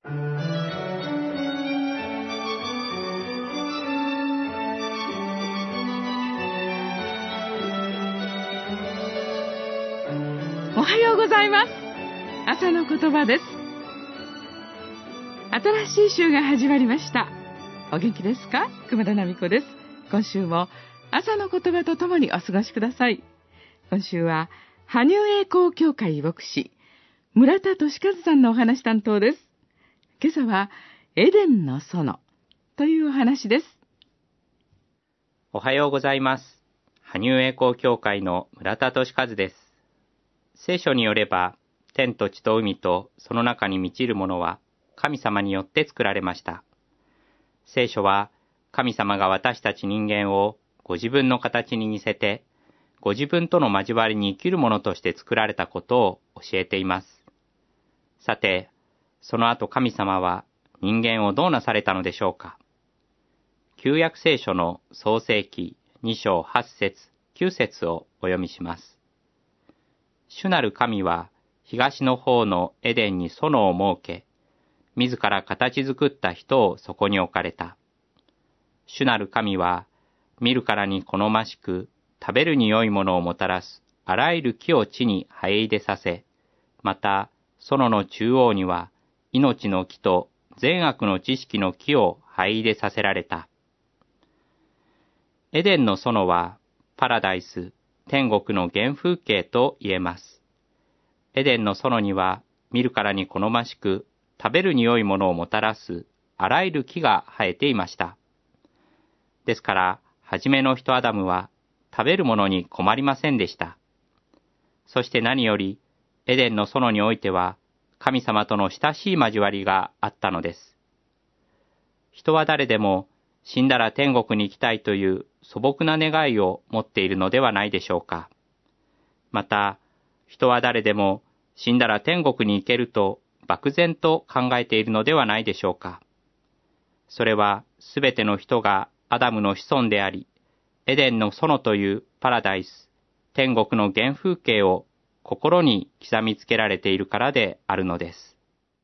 おはようございます。朝の言葉です。新しい週が始まりました。お元気ですか？熊田奈美子です。今週も朝の言葉とともにお過ごしください。今週は羽生栄光協会牧師村田俊和さんのお話担当です。今朝はエデンの園というお話です。 おはようございます。羽生栄光協会の村田俊和です。聖書によれば、天と地と海とその中に満ちるものは神様によって作られました。聖書は神様が私たち人間をご自分の形に似せて、ご自分との交わりに生きるものとして作られたことを教えています。さて、その後神様は人間をどうなされたのでしょうか。旧約聖書の創世記2章8節9節をお読みします。主なる神は東の方のエデンに園を設け、自ら形作った人をそこに置かれた。主なる神は見るからに好ましく、食べるに良いものをもたらすあらゆる木を地に生え出させ、また園の中央には命の木と善悪の知識の木を生え出させられた。エデンの園はパラダイス、天国の原風景と言えます。エデンの園には見るからに好ましく、食べるに良いものをもたらすあらゆる木が生えていました。ですから、初めの人アダムは食べるものに困りませんでした。そして何より、エデンの園においては、神様との親しい交わりがあったのです。人は誰でも死んだら天国に行きたいという素朴な願いを持っているのではないでしょうか。また、人は誰でも死んだら天国に行けると漠然と考えているのではないでしょうか。それはすべての人がアダムの子孫であり、エデンの園というパラダイス、天国の原風景を心に刻みつけられているからであるのです。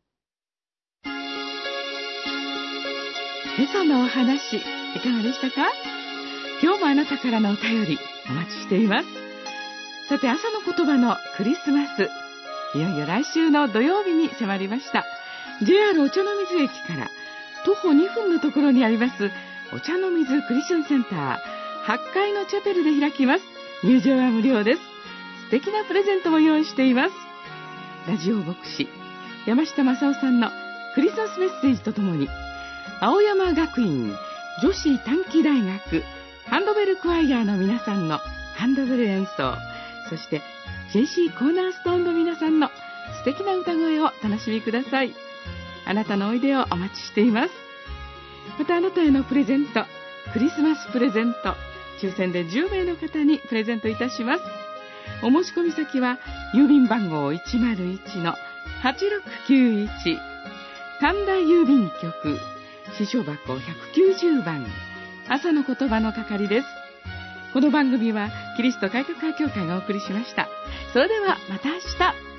今朝のお話、いかがでしたか？今日もあなたからのお便りお待ちしています。さて、朝の言葉のクリスマス、いよいよ来週の土曜日に迫りました。 JR お茶の水駅から徒歩2分のところにありますお茶の水クリスチャンセンター8階のチャペルで開きます。入場は無料です。素敵なプレゼントも用意しています。ラジオ牧師山下正夫さんのクリスマスメッセージとともに、青山学院女子短期大学ハンドベルクワイヤーの皆さんのハンドベル演奏、そして JC コーナーストーンの皆さんの素敵な歌声を楽しみください。あなたのおいでをお待ちしています。またあなたへのプレゼント、クリスマスプレゼント、抽選で10名の方にプレゼントいたします。お申し込み先は郵便番号 101-8691 神田郵便局支所箱190番、朝の言葉の係です。この番組はキリスト改革派協会がお送りしました。それではまた明日。